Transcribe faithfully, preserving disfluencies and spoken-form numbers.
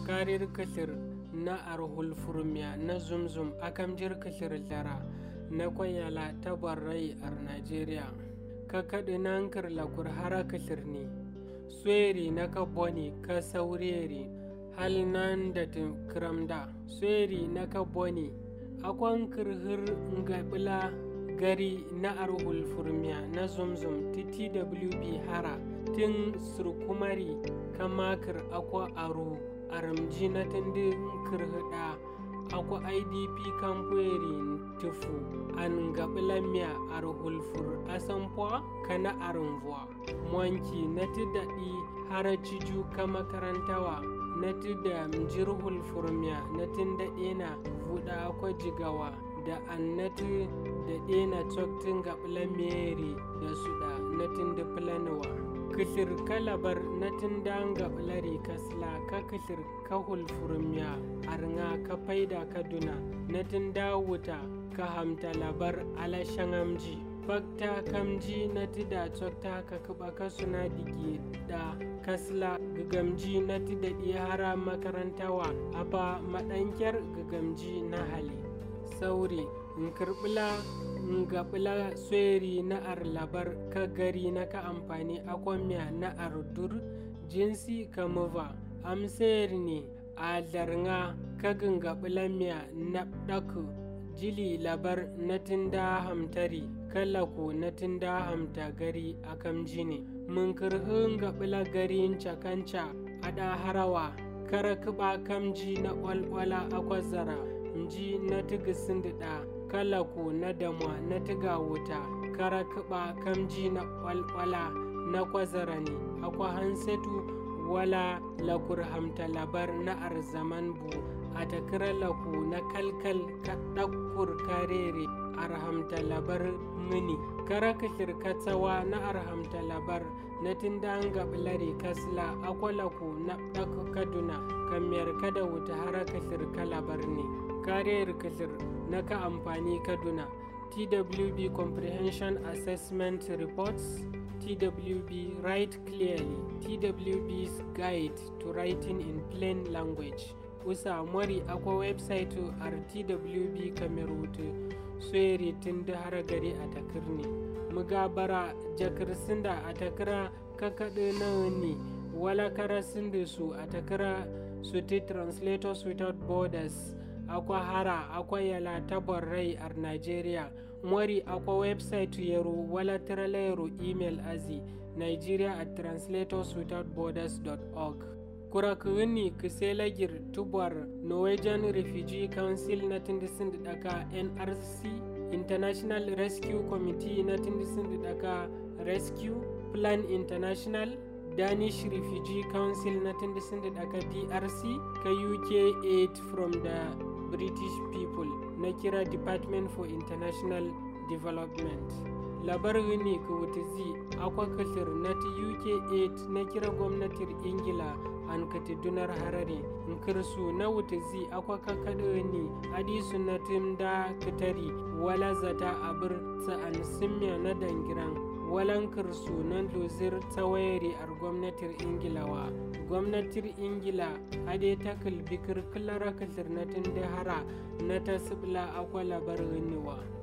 karir kathir na arhul furmiya na zumzum akam jir kathir lara na kwayala tabarrai ar Nigeria ka kaɗi nankar lakur hara kathir ne sweri na ka boni ka saureri hal nan da kramda sweri na ka boni akwan kirhir ngabila gari na arhul furmiya na zumzum T T W B hara tin surkumari kamakir akwa aru aramji na tindin kirhida akwa I D P kampueri tufu an gabila miya arhul fur asampo kana arumvwa mwanki na tidadi hara ciju kamakarantawa na tida mjirhul furmiya na tindade na vuda akwa jigawa da annati da ɗena tsoktin gabila meri da suda na tinda planawa kishir kalabar na tindan gabilari kasla ka kishir ka hulfurmiya arnga ka faida kaduna na tinda wuta ka hamta labar ala shangamji fakta kamji na tida tsokta ka kuba ka suna dige da kasla gagamji na tida hara makarantawa aba maɗankiyar gagamji na hali sauri nkirbila ngabila sweri na ar labar ka gari na ka amfani akwamiya na ardur jinsi kamuva amser ne a darnga ka gangabila miya na ɗaku jili labar na tinda hamtari kalaku na tinda hamta gari akam jini mun kirhin gabila garin cakanca ada harawa kara kuba kamji na walwala akwazara nji na tigisin da kalaku na damwa na tiga wuta kara kuba kamji na walwala na kwazara ne akwa hansetu wala lakur hamta labar na arzaman bu a takira laku na kalkal ka ɗakur karere arhamta labar mini kara kashir katsawa na arhamta labar na tindan gabilari kasla akwa laku na ɗaku kaduna kamar kada wuta hara kashir kalabar ne kariyar kashir na ka amfani kaduna T W B Comprehension Assessment Reports, T W B Write Clearly, T W B's Guide to Writing in Plain Language. Usa mori akwa website ar T W B kamerutu sweri tinda haragari a takirni. Mugabara jakir sinda a takira kakaɗe na ni wala kara sinda su a takira su ti Translators Without Borders. Akwa hara akwa yala tabarrai ar Nigeria mori akwa website yero wala tiralero email azi nigeria at translators without borders dot org kura kuwini kiselagir tubar Norwegian Refugee Council na tindisin daka N R C International Rescue Committee na tindisin daka Rescue Plan International Danish Refugee Council na tindisin daka D R C ka U K Aid from the British people na kira Department for International Development. Labarin ne ka wuta zi akwa kashir na ta U K aid na kira gwamnatin Ingila an katidunar harare in kirsu na wuta zi akwa kakaɗo ne adisu na timda katari wala zata abir sa'an simya na dangiran walan kirsu nan lozir tawayari ar gwamnatin Ingilawa. Gwamnatin Ingila ade ta kalbi kirkilar kasir na tindahara na ta sibla akwa labarin niwa.